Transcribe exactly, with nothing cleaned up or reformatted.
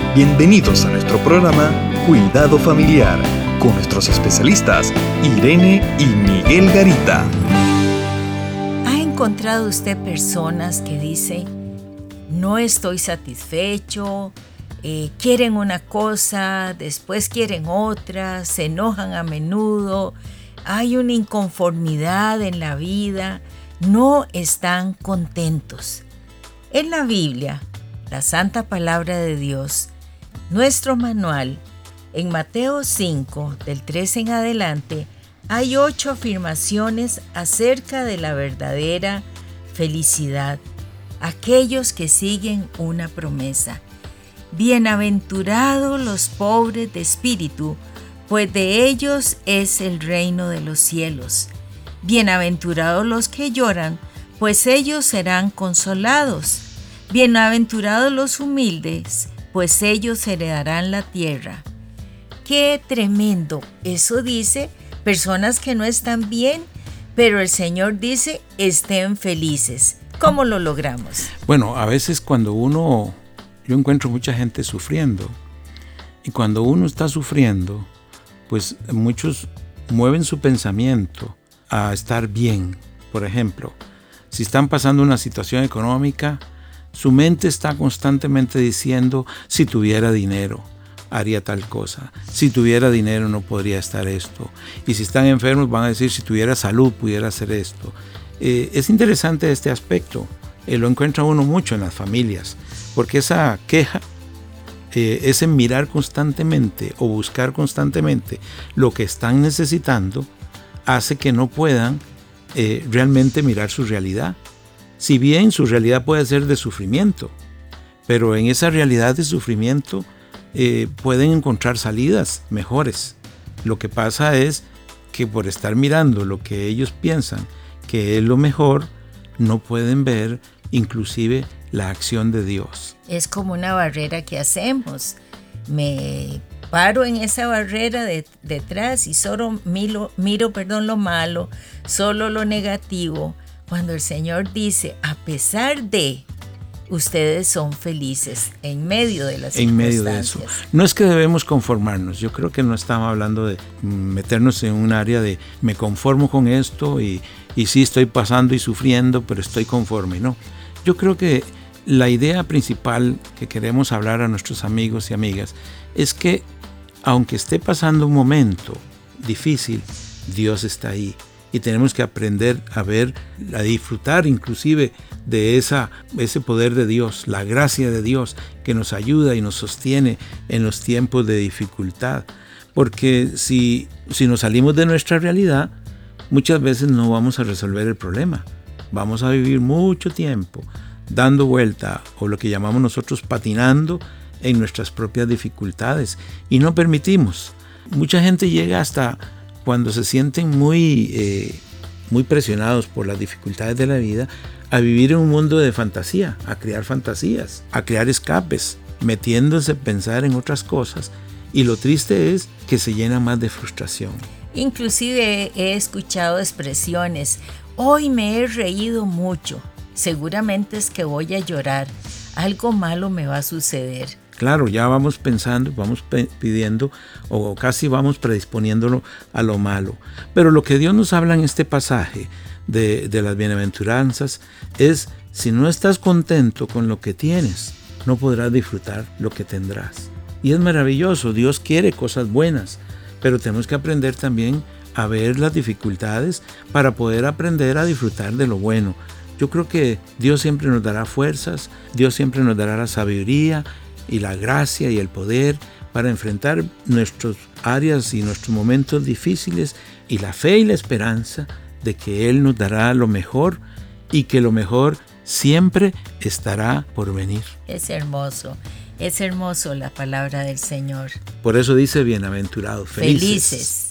Bienvenidos a nuestro programa Cuidado Familiar con nuestros especialistas Irene y Miguel Garita. ¿Ha encontrado usted personas que dicen, no estoy satisfecho, eh, quieren una cosa, después quieren otra, se enojan a menudo, hay una inconformidad en la vida, no están contentos? En la Biblia, la Santa Palabra de Dios, nuestro manual, en Mateo cinco, del tres en adelante, hay ocho afirmaciones acerca de la verdadera felicidad. Aquellos que siguen una promesa. Bienaventurados los pobres de espíritu, pues de ellos es el reino de los cielos. Bienaventurados los que lloran, pues ellos serán consolados. Bienaventurados los humildes, pues ellos heredarán la tierra. ¡Qué tremendo! Eso dice personas que no están bien, pero el Señor dice, estén felices. ¿Cómo lo logramos? Bueno, a veces cuando uno, yo encuentro mucha gente sufriendo, y cuando uno está sufriendo, pues muchos mueven su pensamiento a estar bien. Por ejemplo, si están pasando una situación económica, su mente está constantemente diciendo, si tuviera dinero, haría tal cosa. Si tuviera dinero, no podría estar esto. Y si están enfermos, van a decir, si tuviera salud, pudiera hacer esto. Eh, es interesante este aspecto. Eh, lo encuentra uno mucho en las familias, porque esa queja, eh, ese mirar constantemente o buscar constantemente lo que están necesitando, hace que no puedan eh, realmente mirar su realidad. Si bien su realidad puede ser de sufrimiento, pero en esa realidad de sufrimiento eh, pueden encontrar salidas mejores. Lo que pasa es que por estar mirando lo que ellos piensan que es lo mejor, no pueden ver inclusive la acción de Dios. Es como una barrera que hacemos. Me paro en esa barrera de, detrás y solo miro, miro perdón, lo malo, solo lo negativo. Cuando el Señor dice, a pesar de, ustedes son felices en medio de las en circunstancias. medio de eso. No es que debemos conformarnos. Yo creo que no estamos hablando de meternos en un área de me conformo con esto y, y sí estoy pasando y sufriendo, pero estoy conforme. No. Yo creo que la idea principal que queremos hablar a nuestros amigos y amigas es que aunque esté pasando un momento difícil, Dios está ahí. Y tenemos que aprender a ver, a disfrutar inclusive de esa, ese poder de Dios, la gracia de Dios que nos ayuda y nos sostiene en los tiempos de dificultad. Porque si, si nos salimos de nuestra realidad, muchas veces no vamos a resolver el problema. Vamos a vivir mucho tiempo dando vuelta, o lo que llamamos nosotros patinando en nuestras propias dificultades. Y no permitimos. Mucha gente llega hasta cuando se sienten muy, eh, muy presionados por las dificultades de la vida, a vivir en un mundo de fantasía, a crear fantasías, a crear escapes, metiéndose a pensar en otras cosas. Y lo triste es que se llena más de frustración. Inclusive he escuchado expresiones, hoy me he reído mucho, seguramente es que voy a llorar, algo malo me va a suceder. Claro, ya vamos pensando, vamos pidiendo o casi vamos predisponiéndolo a lo malo. Pero lo que Dios nos habla en este pasaje de, de las bienaventuranzas es, si no estás contento con lo que tienes, no podrás disfrutar lo que tendrás. Y es maravilloso, Dios quiere cosas buenas, pero tenemos que aprender también a ver las dificultades para poder aprender a disfrutar de lo bueno. Yo creo que Dios siempre nos dará fuerzas, Dios siempre nos dará la sabiduría y la gracia y el poder para enfrentar nuestras áreas y nuestros momentos difíciles, y la fe y la esperanza de que Él nos dará lo mejor y que lo mejor siempre estará por venir. Es hermoso, es hermoso la palabra del Señor. Por eso dice bienaventurados, felices. Felices.